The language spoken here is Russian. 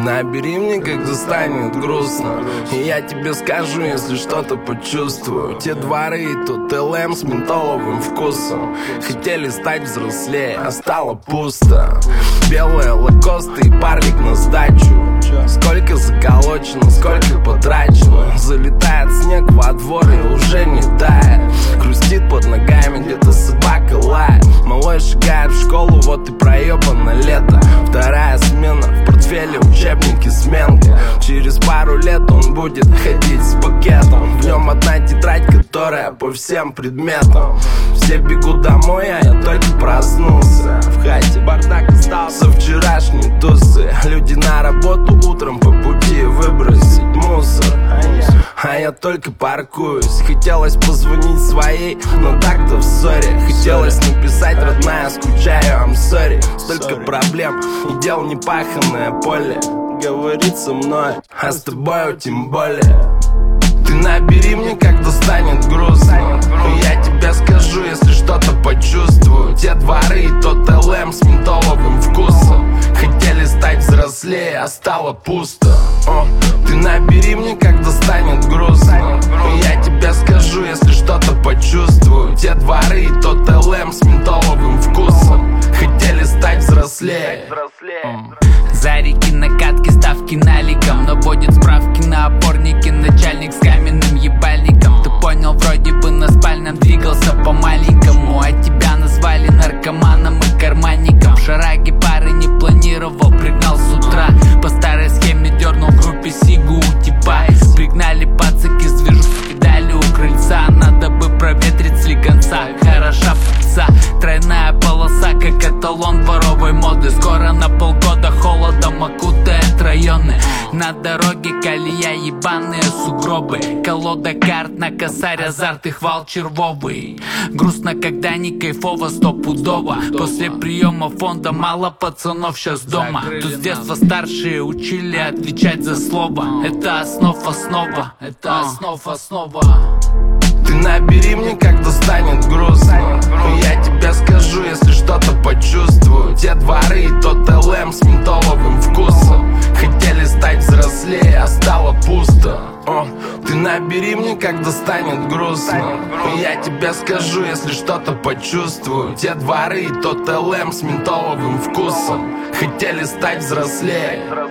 Набери мне, когда станет грустно, и я тебе скажу, если что-то почувствую. Те дворы и тот ЛМ с ментоловым вкусом. Хотели стать взрослее, а стало пусто. Белые лакосты и парлик на сдачу. Сколько заколочено, сколько потрачено. Залетает снег во двор и уже не тает. Хрустит под ногами, где-то собака лает. Малой шагает в школу, вот и проебано лето. Вторая смена, в портфеле учебники сменка. Через пару лет он будет ходить с пакетом. В нем одна тетрадь, которая по всем предметам. Все бегут домой, а я только проснулся. В хате бардак остался вчерашней тусы. Люди на работу утром по пути выбросить мусор, а я только паркуюсь. Хотелось позвонить своей, но так-то в ссоре. Хотелось написать: родная, скучаю, I'm sorry. Столько проблем и дел непаханное поле. Говорит со мной, а с тобой тем более. Ты набери мне, когда станет грустно, и я тебе скажу, если что-то почувствую. Те дворы и тот ЛМ с ментоловым вкусом. Хотели стать взрослее, а стало пусто. Ты набери мне, когда станет грустно, и я тебе скажу, если что-то почувствую. Те дворы и тот ЛМ с ментоловым вкусом. Хотели стать взрослее. Зарики, накатки, ставки наликом. Наводит справки на опорнике начальник с каменным ебальником. Ты понял, вроде бы на спальном двигался по-маленькому, а тебя назвали наркоманом и карманником. В шараге пары не планировал, пригнал с утра. По старой схеме дернул в группе сигу у типа. Пригнали пацаки с движухи, дали у крыльца. Надо бы проветрить слегонца, хороша пицца. Тройная полоса, как эталон дворовой моды. Скоро на полгода холодом окутает районы. На дороге колея, ебаные сугробы. Колода карт на косарь, азарт и хвал червовый. Грустно, когда не кайфово, стопудово. После приема фонда мало пацанов сейчас дома. Тут с детства старшие учили отвечать за слово. Это основа, это основа. Ты набери мне, когда станет грустно, и я тебе скажу, если что-то почувствую. Те дворы и тот ЛМ с ментоловым вкусом. Хотели стать взрослее, а стало пусто. Ты набери мне, когда станет грустно, и я тебе скажу, если что-то почувствую. Те дворы и тот ЛМ с ментоловым вкусом. Хотели стать взрослее.